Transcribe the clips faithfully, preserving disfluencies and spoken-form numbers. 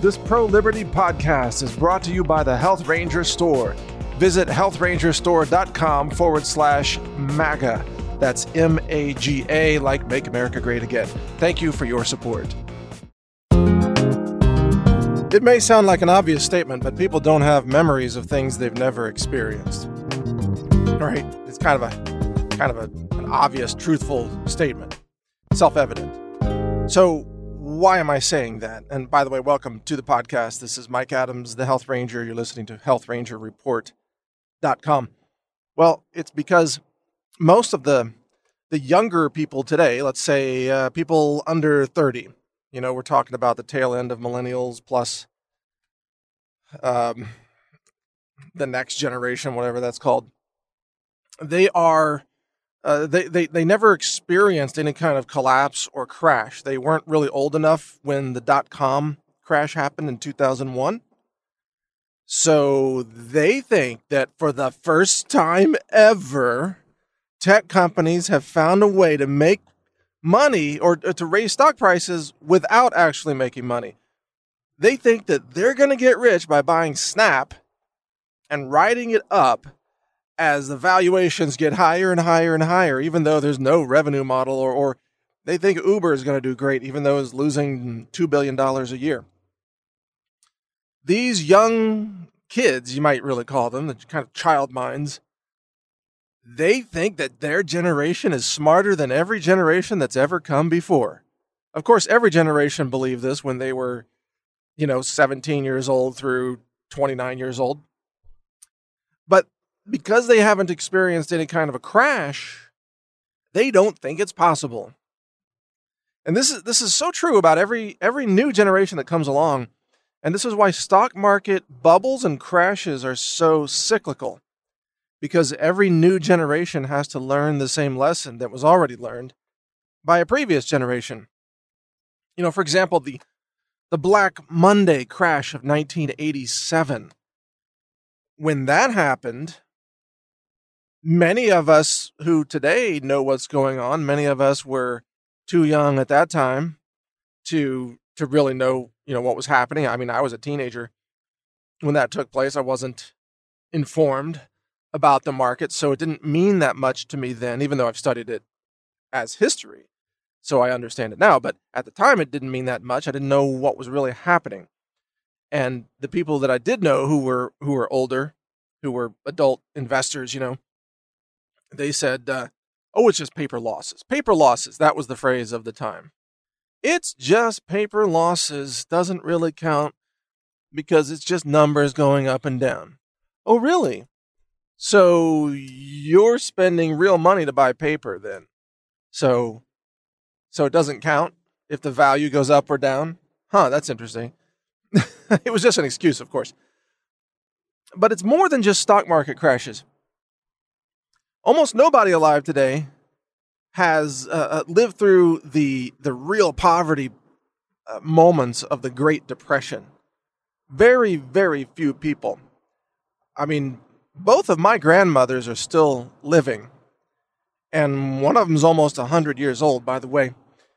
This pro-liberty podcast is brought to you by the Health Ranger Store. Visit health ranger store dot com forward slash MAGA. That's M A G A, like Make America Great Again. Thank you for your support. It may sound like an obvious statement, but people don't have memories of things they've never experienced. Right? It's kind of a kind of a, an obvious, truthful statement. Self-evident. So why am I saying that? And by the way, welcome to the podcast. This is Mike Adams, the Health Ranger. You're listening to health ranger report dot com. Well, it's because most of the the younger people today, let's say uh, people under thirty, you know, we're talking about the tail end of millennials plus um, the next generation, whatever that's called. They are Uh, they, they, they never experienced any kind of collapse or crash. They weren't really old enough when the dot-com crash happened in two thousand one. So they think that for the first time ever, tech companies have found a way to make money or to raise stock prices without actually making money. They think that they're going to get rich by buying Snap and riding it up as the valuations get higher and higher and higher, even though there's no revenue model, or, or they think Uber is going to do great, even though it's losing two billion dollars a year. These young kids, you might really call them, the kind of child minds, they think that their generation is smarter than every generation that's ever come before. Of course, every generation believed this when they were, you know, seventeen years old through twenty-nine years old. But because they haven't experienced any kind of a crash, they don't think it's possible. And this is this is so true about every every new generation that comes along. And this is why stock market bubbles and crashes are so cyclical. Because every new generation has to learn the same lesson that was already learned by a previous generation. You know, for example, the the Black Monday crash of nineteen eighty-seven. When that happened, many of us who today know what's going on, many of us were too young at that time to to really know, you know, what was happening. I mean, I was a teenager when that took place. I wasn't informed about the market, so it didn't mean that much to me then, even though I've studied it as history. So I understand it now, but at the time it didn't mean that much. I didn't know what was really happening. And the people that I did know who were who were older, who were adult investors, you know, they said, uh, oh, it's just paper losses. Paper losses, that was the phrase of the time. It's just paper losses, doesn't really count because it's just numbers going up and down. Oh, really? So you're spending real money to buy paper then? So, so it doesn't count if the value goes up or down? Huh, that's interesting. It was just an excuse, of course. But it's more than just stock market crashes. Almost nobody alive today has uh, lived through the the real poverty uh, moments of the Great Depression. Very, very few people. I mean, both of my grandmothers are still living, and one of them's almost one hundred years old, by the way.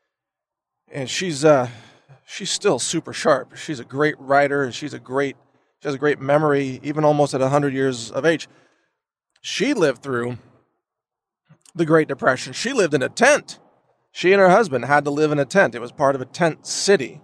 And she's uh, she's still super sharp. She's a great writer, and she's a great she has a great memory, even almost at one hundred years of age. She lived through the Great Depression. She lived in a tent. She and her husband had to live in a tent. It was part of a tent city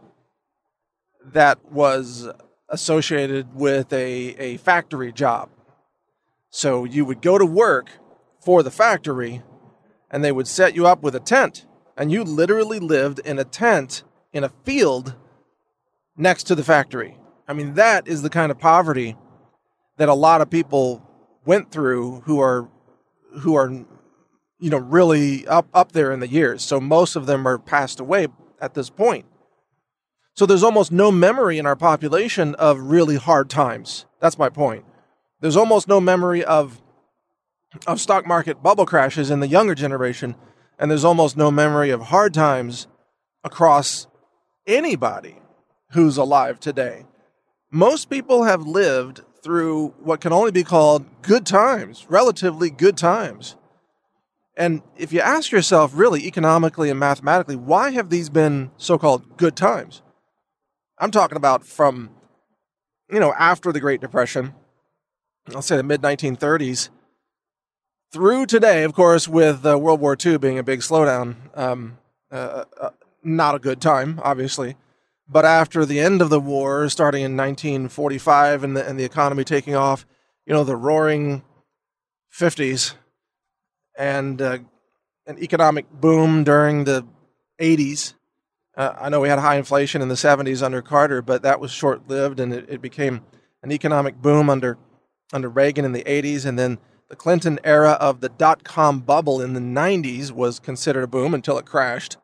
that was associated with a, a factory job. So you would go to work for the factory, and they would set you up with a tent, and you literally lived in a tent in a field next to the factory. I mean, that is the kind of poverty that a lot of people went through who are who are you know, really up, up there in the years. So most of them are passed away at this point. So there's almost no memory in our population of really hard times. That's my point. There's almost no memory of of stock market bubble crashes in the younger generation, and there's almost no memory of hard times across anybody who's alive today. Most people have lived through what can only be called good times, relatively good times. And if you ask yourself, really, economically and mathematically, why have these been so-called good times? I'm talking about from, you know, after the Great Depression, I'll say the mid nineteen thirties, through today, of course, with uh, World War Two being a big slowdown. Um, uh, uh, not a good time, obviously. But after the end of the war, starting in nineteen forty-five and the, and the economy taking off, you know, the roaring fifties and uh, an economic boom during the eighties. Uh, I know we had high inflation in the seventies under Carter, but that was short-lived, and it, it became an economic boom under under Reagan in the eighties, and then the Clinton era of the dot-com bubble in the nineties was considered a boom until it crashed.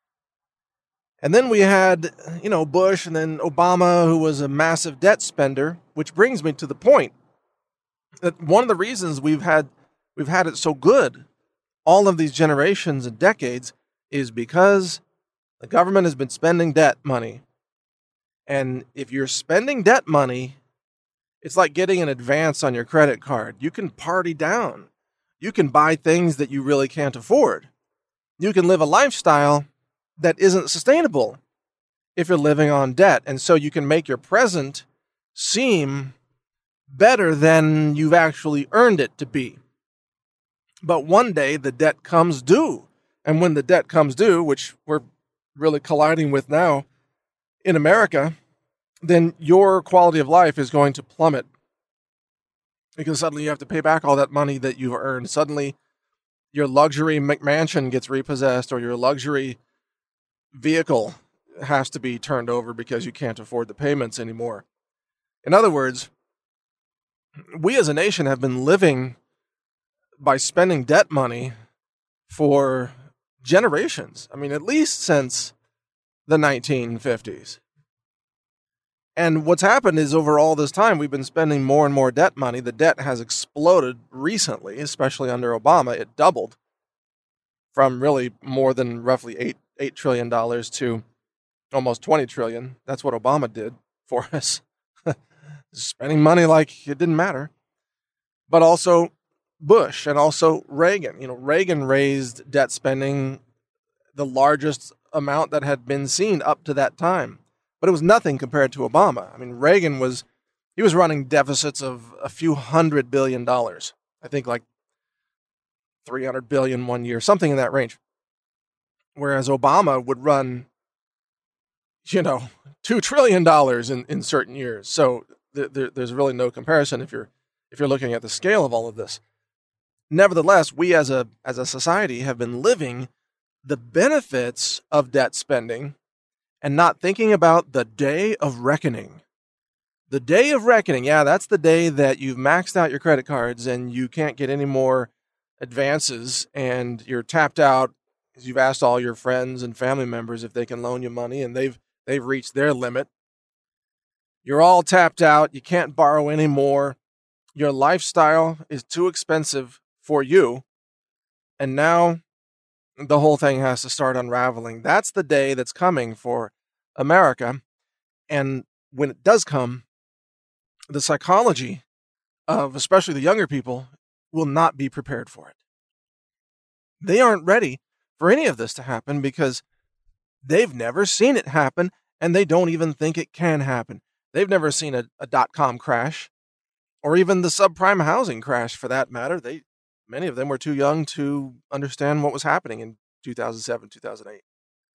And then we had, you know, Bush and then Obama, who was a massive debt spender, which brings me to the point that one of the reasons we've had we've had it so good all of these generations and decades is because the government has been spending debt money. And if you're spending debt money, it's like getting an advance on your credit card. You can party down. You can buy things that you really can't afford. You can live a lifestyle that isn't sustainable if you're living on debt. And so you can make your present seem better than you've actually earned it to be. But one day the debt comes due. And when the debt comes due, which we're really colliding with now in America, then your quality of life is going to plummet. Because suddenly you have to pay back all that money that you've earned. Suddenly your luxury McMansion gets repossessed, or your luxury vehicle has to be turned over because you can't afford the payments anymore. In other words, we as a nation have been living by spending debt money for generations. I mean, at least since the nineteen fifties. And what's happened is over all this time, we've been spending more and more debt money. The debt has exploded recently, especially under Obama. It doubled from really more than roughly eight, eight trillion dollars to almost twenty trillion dollars. That's what Obama did for us. Spending money like it didn't matter. But also Bush and also Reagan. You know, Reagan raised debt spending the largest amount that had been seen up to that time. But it was nothing compared to Obama. I mean, Reagan was, he was running deficits of a few hundred billion dollars. I think like three hundred billion one year, something in that range. Whereas Obama would run, you know, two trillion dollars in, in certain years. So th- th- there's really no comparison if you're if you're looking at the scale of all of this. Nevertheless, we as a as a society have been living the benefits of debt spending and not thinking about the day of reckoning. The day of reckoning, yeah, that's the day that you've maxed out your credit cards and you can't get any more advances and you're tapped out because you've asked all your friends and family members if they can loan you money and they've they've reached their limit. You're all tapped out. You can't borrow anymore. Your lifestyle is too expensive for you. And now the whole thing has to start unraveling. That's the day that's coming for America. And when it does come, the psychology of especially the younger people will not be prepared for it. They aren't ready for any of this to happen because they've never seen it happen and they don't even think it can happen. They've never seen a, a dot-com crash or even the subprime housing crash for that matter. They Many of them were too young to understand what was happening in two thousand seven, two thousand eight.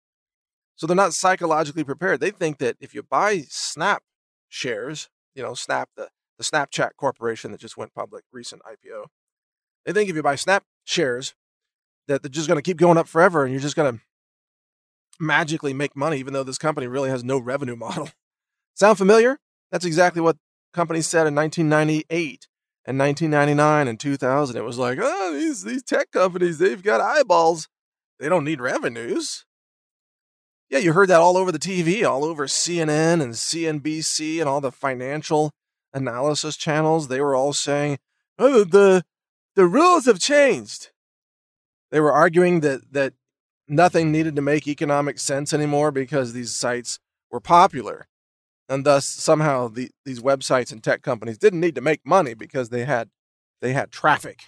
So they're not psychologically prepared. They think that if you buy Snap shares, you know, Snap, the, the Snapchat corporation that just went public, recent I P O, they think if you buy Snap shares that they're just going to keep going up forever and you're just going to magically make money even though this company really has no revenue model. Sound familiar? That's exactly what companies said in nineteen ninety-eight. In nineteen ninety-nine and two thousand, it was like, oh, these, these tech companies, they've got eyeballs. They don't need revenues. Yeah, you heard that all over the T V, all over C N N and C N B C and all the financial analysis channels. They were all saying, oh, the, the rules have changed. They were arguing that, that nothing needed to make economic sense anymore because these sites were popular. And thus, somehow, the, these websites and tech companies didn't need to make money because they had they had traffic.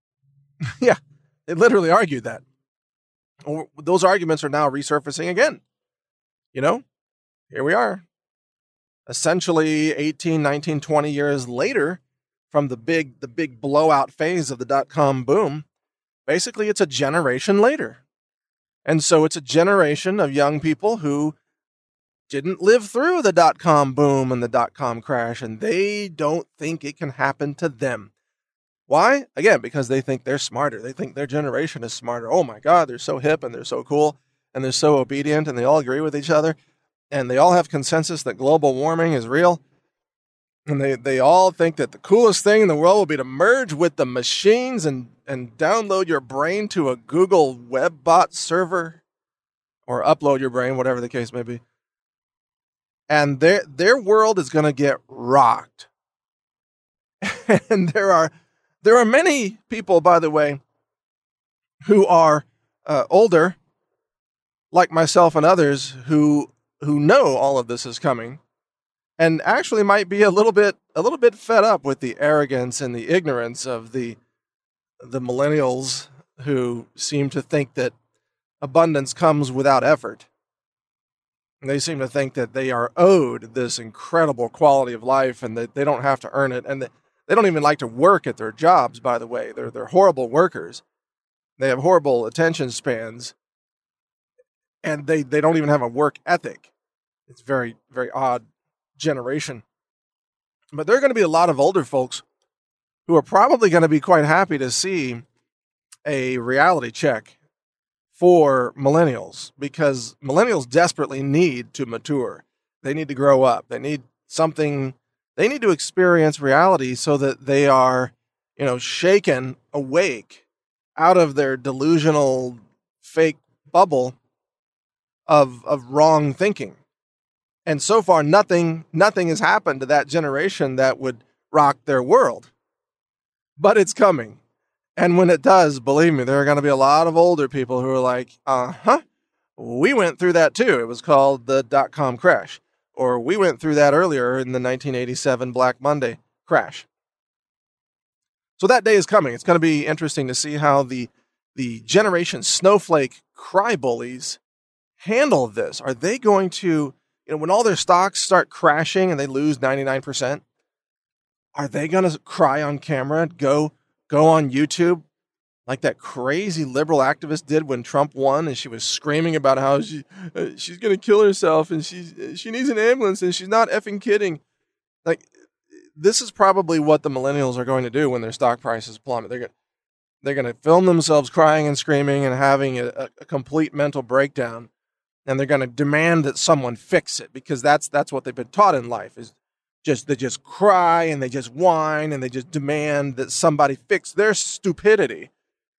Yeah, they literally argued that. Those arguments are now resurfacing again. You know, here we are. essentially eighteen, nineteen, twenty years later from the big the big blowout phase of the dot-com boom. Basically, it's a generation later. And so it's a generation of young people who didn't live through the dot-com boom and the dot-com crash, and they don't think it can happen to them. Why? Again, because they think they're smarter. They think their generation is smarter. Oh my God, they're so hip and they're so cool and they're so obedient and they all agree with each other and they all have consensus that global warming is real. And they, they all think that the coolest thing in the world will be to merge with the machines and, and download your brain to a Google WebBot server or upload your brain, whatever the case may be. And their, their world is going to get rocked. And there are there are many people, by the way, who are uh, older, like myself and others, who who know all of this is coming, and actually might be a little bit a little bit fed up with the arrogance and the ignorance of the the millennials who seem to think that abundance comes without effort. And they seem to think that they are owed this incredible quality of life and that they don't have to earn it. And that they don't even like to work at their jobs, by the way. They're, they're horrible workers. They have horrible attention spans. And they, they don't even have a work ethic. It's very, very odd generation. But there are going to be a lot of older folks who are probably going to be quite happy to see a reality check for millennials, because millennials desperately need to mature. They need to grow up. They need something, they need to experience reality so that they are, you know, shaken awake out of their delusional fake bubble of of wrong thinking. And so far, nothing, nothing has happened to that generation that would rock their world. But it's coming. And when it does, believe me, there are going to be a lot of older people who are like, uh-huh, we went through that too. It was called the dot-com crash. Or we went through that earlier in the nineteen eighty-seven Black Monday crash. So that day is coming. It's going to be interesting to see how the, the Generation Snowflake cry bullies handle this. Are they going to, you know, when all their stocks start crashing and they lose ninety-nine percent, are they going to cry on camera, go Go on YouTube like that crazy liberal activist did when Trump won, and she was screaming about how she uh, she's going to kill herself and she's, she needs an ambulance and she's not effing kidding. Like, this is probably what the millennials are going to do when their stock prices plummet. They're going they're going to film themselves crying and screaming and having a, a complete mental breakdown, and they're going to demand that someone fix it, because that's that's what they've been taught in life, is Just they just cry and they just whine and they just demand that somebody fix their stupidity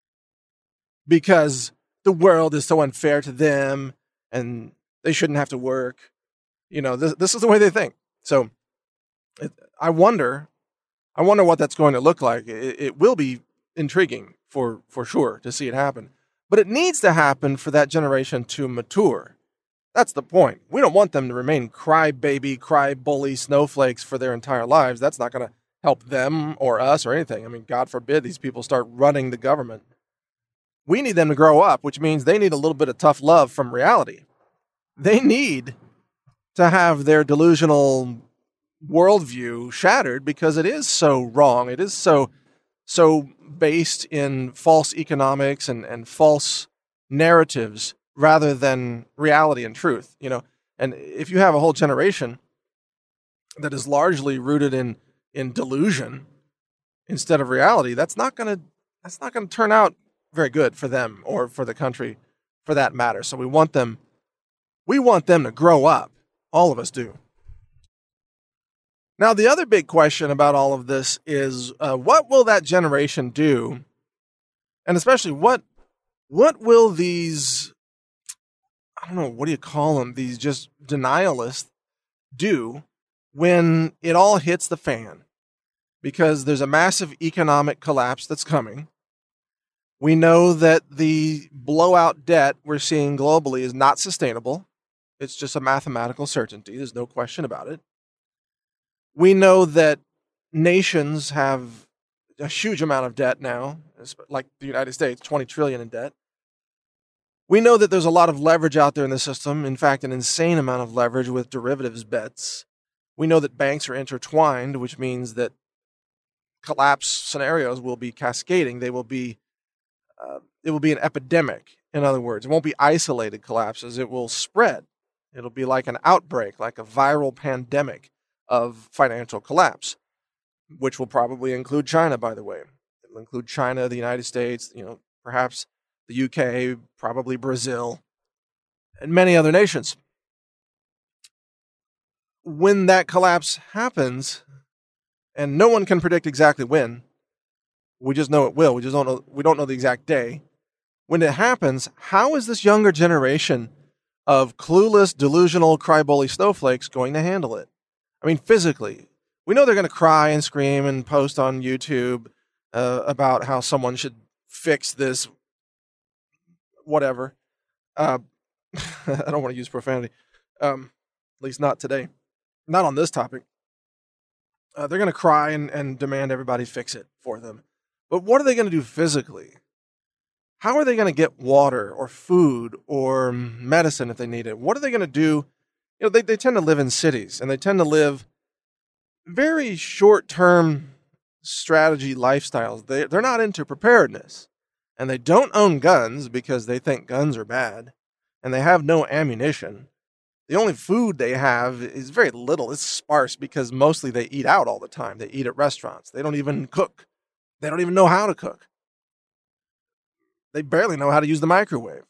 because the world is so unfair to them and they shouldn't have to work. You know, this this is the way they think. So it, I wonder, I wonder what that's going to look like. It, it will be intriguing for for sure to see it happen, but it needs to happen for that generation to mature. That's the point. We don't want them to remain crybaby, cry bully snowflakes for their entire lives. That's not going to help them or us or anything. I mean, God forbid these people start running the government. We need them to grow up, which means they need a little bit of tough love from reality. They need to have their delusional worldview shattered because it is so wrong. It is so so based in false economics and, and false narratives rather than reality and truth, you know. And if you have a whole generation that is largely rooted in in delusion instead of reality, that's not gonna that's not gonna turn out very good for them or for the country, for that matter. So we want them we want them to grow up. All of us do. Now, the other big question about all of this is, uh, what will that generation do? And especially, what what will these, I don't know, what do you call them? These just denialists do when it all hits the fan? Because there's a massive economic collapse that's coming. We know that the blowout debt we're seeing globally is not sustainable. It's just a mathematical certainty. There's no question about it. We know that nations have a huge amount of debt now, like the United States, twenty trillion dollars in debt. We know that there's a lot of leverage out there in the system. In fact, an insane amount of leverage with derivatives bets, We know that banks are intertwined, which means that collapse scenarios will be cascading. They will be, uh, it will be an epidemic. In other words, it won't be isolated collapses. It will spread. It'll be like an outbreak, like a viral pandemic of financial collapse, which will probably include China, by the way. It'll include China, the United States, you know, perhaps the U K, probably Brazil, and many other nations. When that collapse happens, and no one can predict exactly when, we just know it will. We just don't know, we don't know the exact day. When it happens, how is this younger generation of clueless, delusional, cry-bully snowflakes going to handle it? I mean, physically. We know they're going to cry and scream and post on YouTube uh, about how someone should fix this, whatever. Uh, I don't want to use profanity, um, at least not today. Not on this topic. Uh, they're going to cry and, and demand everybody fix it for them. But what are they going to do physically? How are they going to get water or food or medicine if they need it? What are they going to do? You know, they, they tend to live in cities, and they tend to live very short-term strategy lifestyles. They, they're not into preparedness, and they don't own guns because they think guns are bad, and they have no ammunition. The only food they have is very little. It's sparse because mostly they eat out all the time. They eat at restaurants. They don't even cook. They don't even know how to cook. They barely know how to use the microwave.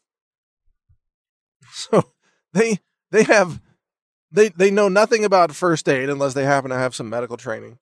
So they they have they they know nothing about first aid unless they happen to have some medical training.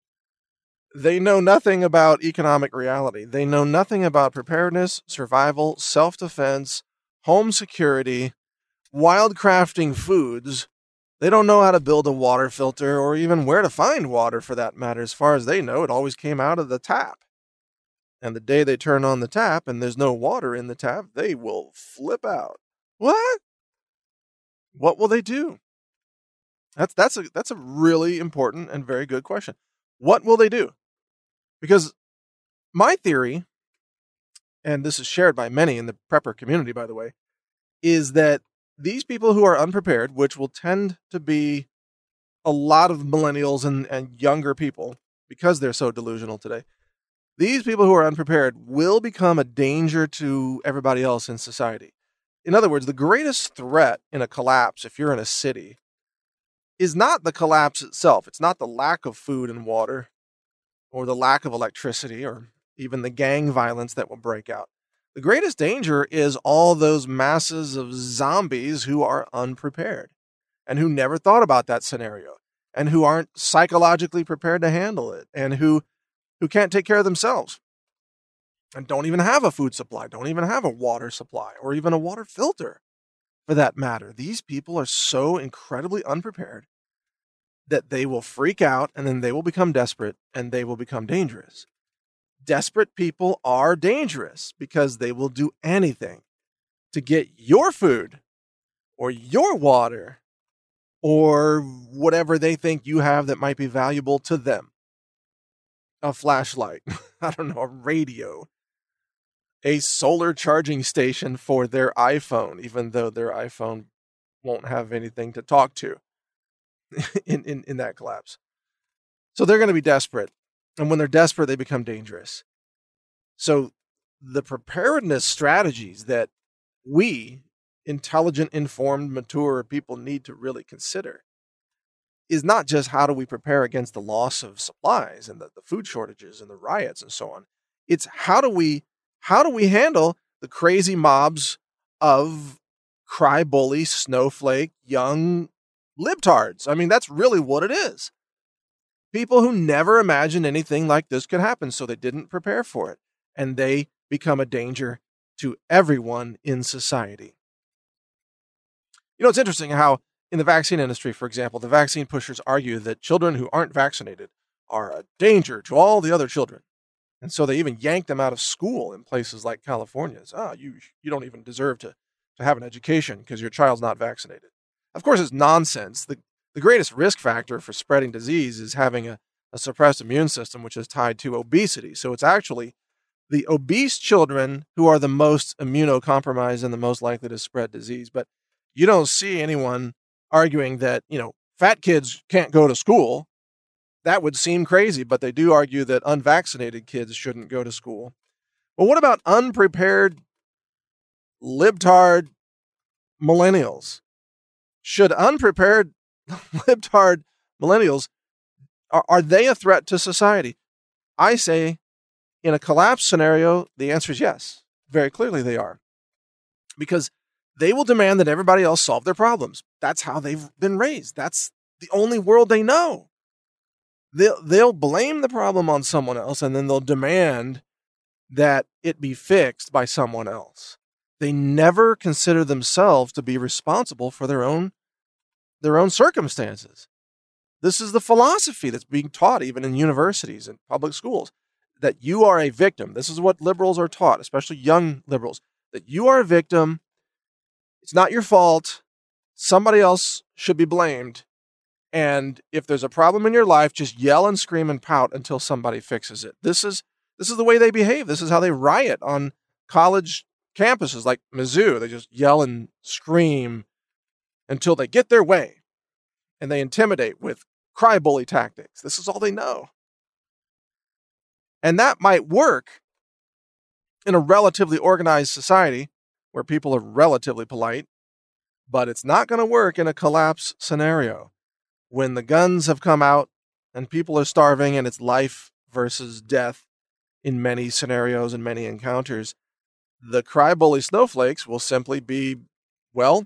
They know nothing about economic reality. They know nothing about preparedness, survival, self-defense, home security, wildcrafting foods. They don't know how to build a water filter or even where to find water for that matter. As far as they know, it always came out of the tap. And the day they turn on the tap and there's no water in the tap, they will flip out. What? What will they do? That's that's a that's a really important and very good question. What will they do? Because my theory, and this is shared by many in the prepper community, by the way, is that these people who are unprepared, which will tend to be a lot of millennials and, and younger people, because they're so delusional today, these people who are unprepared will become a danger to everybody else in society. In other words, the greatest threat in a collapse, if you're in a city, is not the collapse itself. It's not the lack of food and water or the lack of electricity or even the gang violence that will break out. The greatest danger is all those masses of zombies who are unprepared and who never thought about that scenario and who aren't psychologically prepared to handle it and who who can't take care of themselves and don't even have a food supply, don't even have a water supply or even a water filter for that matter. These people are so incredibly unprepared that they will freak out and then they will become desperate and they will become dangerous. Desperate people are dangerous because they will do anything to get your food or your water or whatever they think you have that might be valuable to them. A flashlight, I don't know, a radio, a solar charging station for their iPhone, even though their iPhone won't have anything to talk to in, in, in that collapse. So they're going to be desperate. And when they're desperate, they become dangerous. So the preparedness strategies that we, intelligent, informed, mature people need to really consider is not just how do we prepare against the loss of supplies and the, the food shortages and the riots and so on. It's how do we how do we handle the crazy mobs of cry bully, snowflake, young libtards? I mean, that's really what it is. People who never imagined anything like this could happen, so they didn't prepare for it. And they become a danger to everyone in society. You know, it's interesting how in the vaccine industry, for example, the vaccine pushers argue that children who aren't vaccinated are a danger to all the other children. And so they even yank them out of school in places like California. It's, oh, you you don't even deserve to, to have an education because your child's not vaccinated. Of course, it's nonsense. The, the greatest risk factor for spreading disease is having a, a suppressed immune system, which is tied to obesity. So it's actually the obese children who are the most immunocompromised and the most likely to spread disease. But you don't see anyone arguing that, you know, fat kids can't go to school. That would seem crazy, but they do argue that unvaccinated kids shouldn't go to school. Well, what about unprepared, libtard millennials? Should unprepared, libtard millennials, are, are they a threat to society? I say, in a collapse scenario, the answer is yes. Very clearly they are. Because they will demand that everybody else solve their problems. That's how they've been raised. That's the only world they know. They'll, they'll blame the problem on someone else, and then they'll demand that it be fixed by someone else. They never consider themselves to be responsible for their own, their own circumstances. This is the philosophy that's being taught even in universities and public schools, that you are a victim. This is what liberals are taught, especially young liberals, that you are a victim. It's not your fault. Somebody else should be blamed. And if there's a problem in your life, just yell and scream and pout until somebody fixes it. This is this is the way they behave. This is how they riot on college campuses like Mizzou. They just yell and scream until they get their way. And they intimidate with cry bully tactics. This is all they know. And that might work in a relatively organized society where people are relatively polite, but it's not going to work in a collapse scenario when the guns have come out and people are starving and it's life versus death in many scenarios and many encounters. The cry bully snowflakes will simply be, well,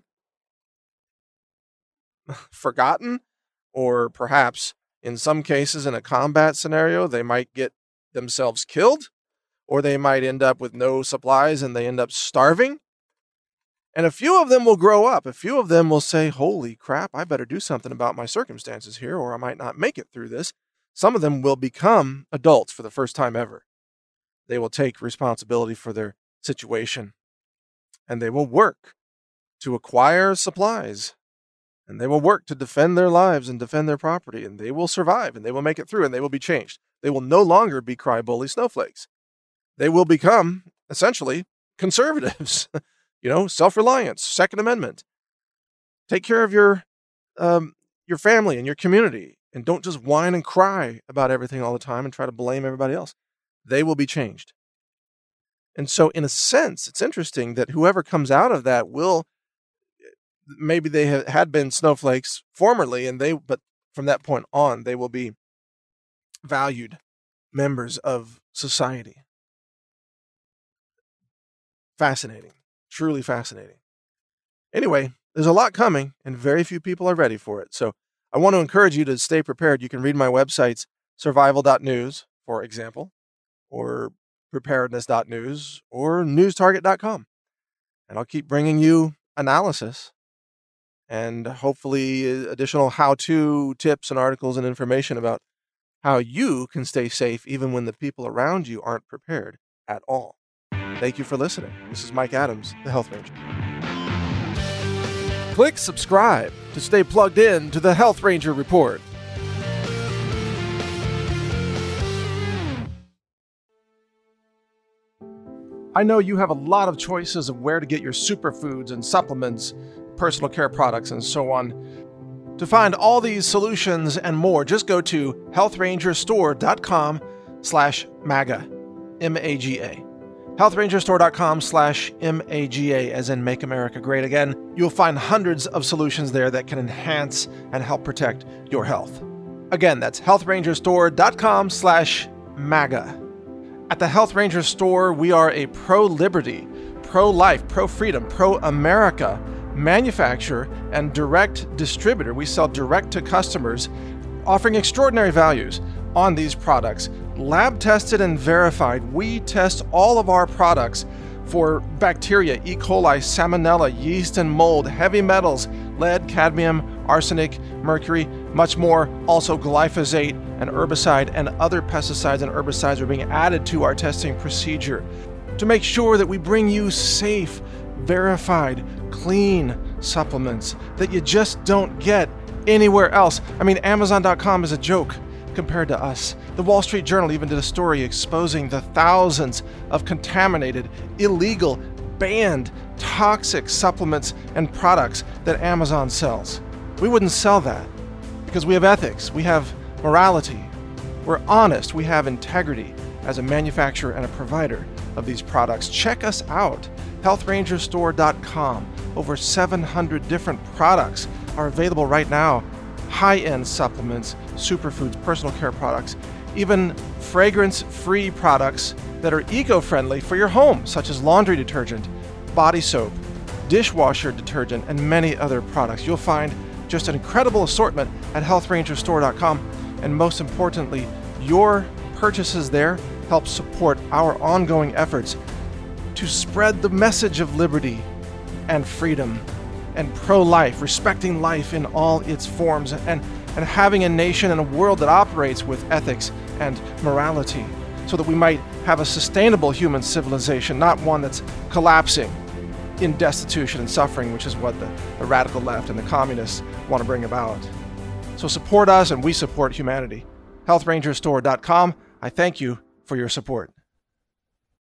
forgotten, or perhaps in some cases in a combat scenario, they might get themselves killed, or they might end up with no supplies and they end up starving. And a few of them will grow up. A few of them will say, holy crap, I better do something about my circumstances here, or I might not make it through this. Some of them will become adults for the first time ever. They will take responsibility for their situation, and they will work to acquire supplies, and they will work to defend their lives and defend their property, and they will survive, and they will make it through, and they will be changed. They will no longer be cry bully snowflakes. They will become, essentially, conservatives. You know, self-reliance, Second Amendment. Take care of your um, your family and your community, and don't just whine and cry about everything all the time and try to blame everybody else. They will be changed. And so, in a sense, it's interesting that whoever comes out of that will, maybe they ha- had been snowflakes formerly, and they, but from that point on, they will be valued members of society. Fascinating. Truly fascinating. Anyway, there's a lot coming, and very few people are ready for it. So I want to encourage you to stay prepared. You can read my websites, survival dot news, for example, or preparedness dot news, or news target dot com. And I'll keep bringing you analysis and hopefully additional how-to tips and articles and information about how you can stay safe even when the people around you aren't prepared at all. Thank you for listening. This is Mike Adams, the Health Ranger. Click subscribe to stay plugged in to the Health Ranger Report. I know you have a lot of choices of where to get your superfoods and supplements, personal care products, and so on. To find all these solutions and more, just go to health ranger store dot com slash MAGA, M A G A. health ranger store dot com slash M A G A, as in Make America Great Again. You'll find hundreds of solutions there that can enhance and help protect your health. Again, that's health ranger store dot com slash MAGA. At the Health Ranger Store, we are a pro-liberty, pro-life, pro-freedom, pro-America manufacturer and direct distributor. We sell direct to customers, offering extraordinary values on these products. Lab tested and verified. We test all of our products for bacteria, E. coli, salmonella, yeast and mold, heavy metals, lead, cadmium, arsenic, mercury, much more. Also glyphosate, and herbicide, and other pesticides and herbicides are being added to our testing procedure to make sure that we bring you safe, verified, clean supplements that you just don't get anywhere else. I mean, Amazon dot com is a joke compared to us. The Wall Street Journal even did a story exposing the thousands of contaminated, illegal, banned, toxic supplements and products that Amazon sells. We wouldn't sell that. because we have ethics, we have morality, we're honest, we have integrity as a manufacturer and a provider of these products. Check us out, health ranger store dot com. Over seven hundred different products are available right now. High-end supplements, superfoods, personal care products, even fragrance-free products that are eco-friendly for your home, such as laundry detergent, body soap, dishwasher detergent, and many other products. You'll find just an incredible assortment at health ranger store dot com, and most importantly, your purchases there help support our ongoing efforts to spread the message of liberty and freedom and pro-life, respecting life in all its forms, and, and having a nation and a world that operates with ethics and morality, so that we might have a sustainable human civilization, not one that's collapsing in destitution and suffering, which is what the, the radical left and the communists want to bring about. So support us, and we support humanity. health ranger store dot com. I thank you for your support.